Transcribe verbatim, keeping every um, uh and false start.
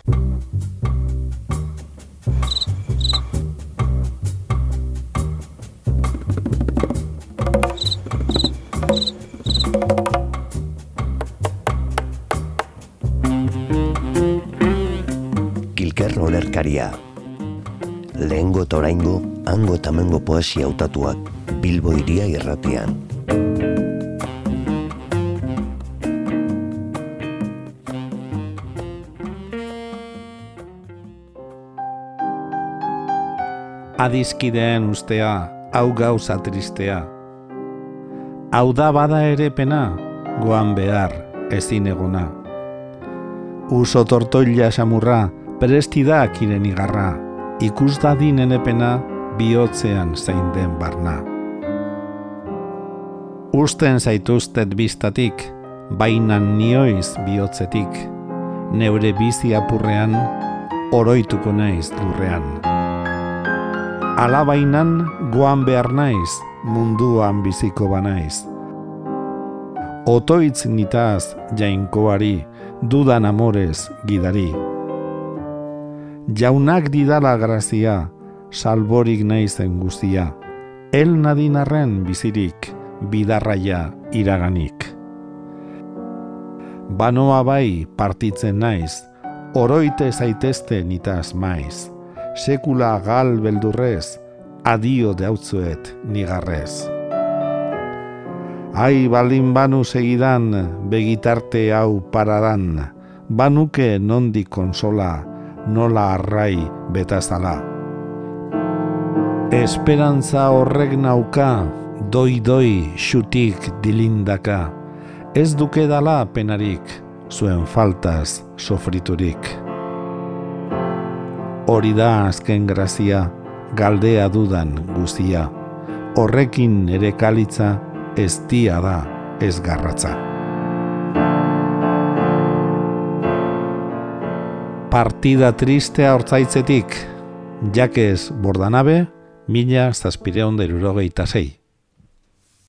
Kilker olerkaria. Lehengo eta oraingo, hango eta hemengo poesia hautatuak, Bilbo Hiria irratian. Adiskideen ustea, hau gauza tristea. Hau da bada ere pena, goan behar, ezin egona. Uso tortoila samurra, prestidak iren igarra, ikus dadin enepena, bihotzean zein den barna. Usten zaituztet biztatik, bainan nioiz bihotzetik, neure bizi apurrean, oroituko naiz lurrean. Alabainan goan behar naiz, munduan biziko banaiz. Otoitz nitaz jainkoari, dudan amorez gidari. Jaunak didala grazia, salborik naizen guztia. El nadinarren bizirik, bidarraia iraganik. Banoa bai partitzen naiz, oroite zaitezte nitaz maiz. Sekula gal beldurrez, adio deautzuet nigarrez. Ai baldin banu segidan, begitarte hau paradan, banuke nondik konsola, nola arrai betazala. Esperantza horrek nauka, doi-doi xutik dilindaka, ez duke dala penarik, zuen faltaz sofriturik. Hori da azken grazia, galdea dudan guztia, horrekin ere kalitza, ez dia da ez garratza. Partida tristea hortzaitzetik, Jakez Bordanabe, mila zazpireun da hirurogeita sei.